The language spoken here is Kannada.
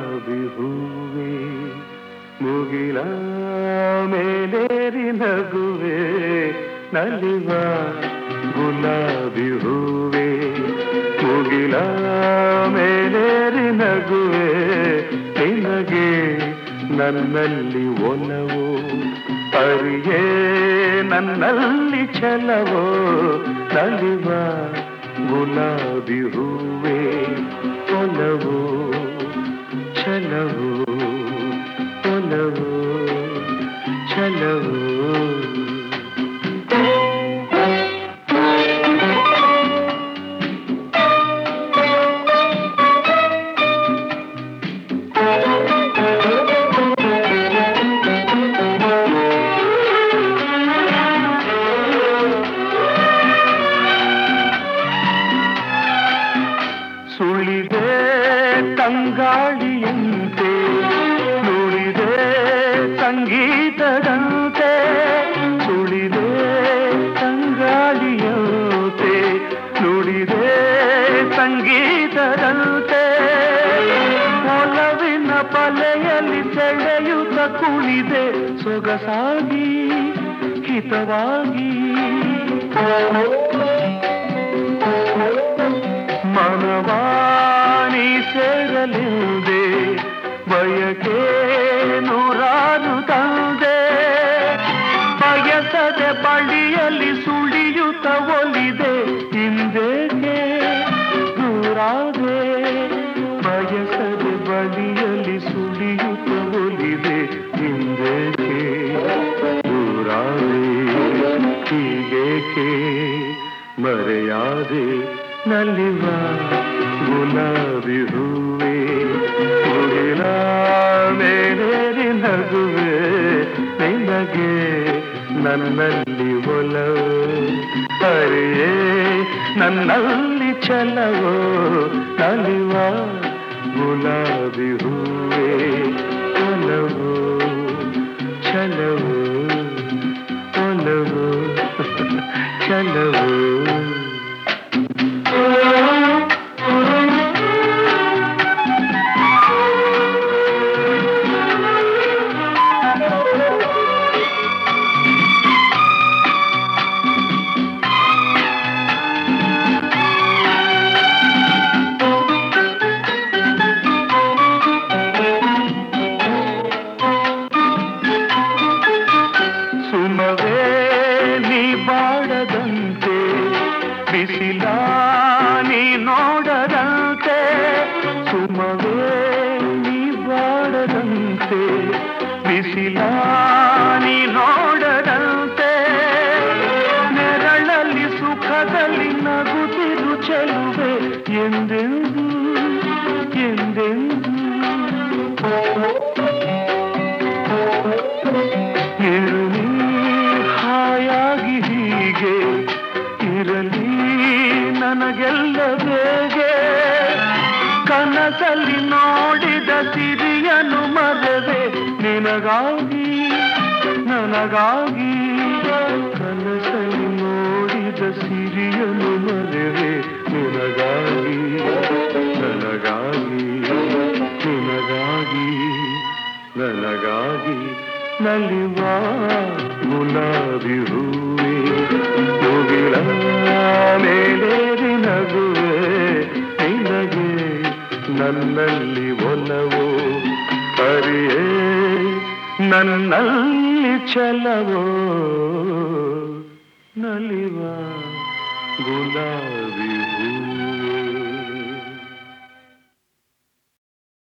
ಗುಲಾಬಿ ಹೂವೆ ಮುಗಿಲ ಮೇಲೇರಿ ನಗುವೆ ನಲಿವ ಗುಲಾಬಿ ಹೂವೆ ಮುಗಿಲ ಮೇಲೇರಿ ನಗುವೆ ನಿನಗೆ ನನ್ನಲ್ಲಿ ಒಲವು ಅರಿಯೇ ನನ್ನಲ್ಲಿ ಛಲವೋ ನಲಿವ ಗುಲಾಬಿ ಹೂವೆ ಒಲವು ಛಲವು ಒಲವು ಛಲವು ಸುಳಿದೆ ತಂಗಾಳಿಯಂತೆ ನುಡಿದೆ ಸಂಗೀತದಂತೆ ಸುಳಿದೆ ತಂಗಾಳಿಯಂತೆ ನುಡಿದೆ ಸಂಗೀತದಂತೆ ಒಲವಿನ ಬಲೆಯಲ್ಲಿ ಸೆಳೆಯುತ್ತ ಕುಣಿದೆ ಸೊಗಸಾಗಿ ಹಿತವಾಗಿ ಮನವಾನಿ ಸೇರಲಿಂದೆ ಬಯಕೆ ನೂರಾರು ತಂದೆ ಬಯಸದೆ ಬಳಿಯಲ್ಲಿ ಸುಳಿಯುತ್ತ ಒಲಿದೆ ಹಿಂದೇಕೆ ದೂರಾದೆ ಬಯಸದೆ ಬಳಿಯಲ್ಲಿ ಸುಳಿಯುತ್ತ ಒಲಿದೆ ಹಿಂದೇಕೆ ದೂರಾದೆ ಹೀಗೇಕೆ ಮರೆಯಾದೆ ನಲಿವ ಗುಲಾಬಿ ಹೂವೆ ಮುಗಿಲ ಮೇಲೇರಿ ನಗುವೆ ನಿನಗೆ ನನ್ನಲ್ಲಿ ಒಲವು ಅರಿಯೇ ನನ್ನಲ್ಲಿ ಛಲವೋ ನಲಿವ ಗುಲಾಬಿ ಹೂವೆ ಒಲವು ಛಲವು ಒಲವು ಛಲವು ಸುಮವೇ ನೀ ಬಾಡದಂತೆ ಬಿಸಿಲ ನೀ ನೋಡದಂತೆ ಸುಮವೇ ನೀ ಬಾಡದಂತೆ ಬಿಸಿಲ ನೀ ನೋಡದಂತೆ ನೆರಳಲ್ಲಿ ಸುಖದಲ್ಲಿ ನಗುತ್ತಿರು ಚೆಲುವೆ ಎಂದೆಂದು ಎಂದೆಂದು ಇರಲಿ ಹಾಯಾಗಿ ಹೀಗೆ ಇರಲಿ ನನಗೆಲ್ಲ ಬೇಗೆ ಕನಸಲ್ಲಿ ನೋಡಿದ ಸಿರಿಯನು ಮರೆವೆ ನಿನಗಾಗಿ ನನಗಾಗಿ ಕನಸಲ್ಲಿ ನೋಡಿದ ಸಿರಿಯನು ಮರೆವೆ ನಿನಗಾಗಿ ನನಗಾಗಿ ನಿನಗಾಗಿ ನನಗಾಗಿ ನಲಿವ ಗುಲಾಬಿ ಹೂವೆ ಮುಗಿಲ ಮೇಲೇರಿ ನಗುವೆ ನಿನಗೆ ನನ್ನಲ್ಲಿ ಒಲವು ಅರಿಯೇ ನನ್ನಲ್ಲಿ ಛಲವೋ ನಲಿವ ಗುಲಾಬಿ ಹೂವೆ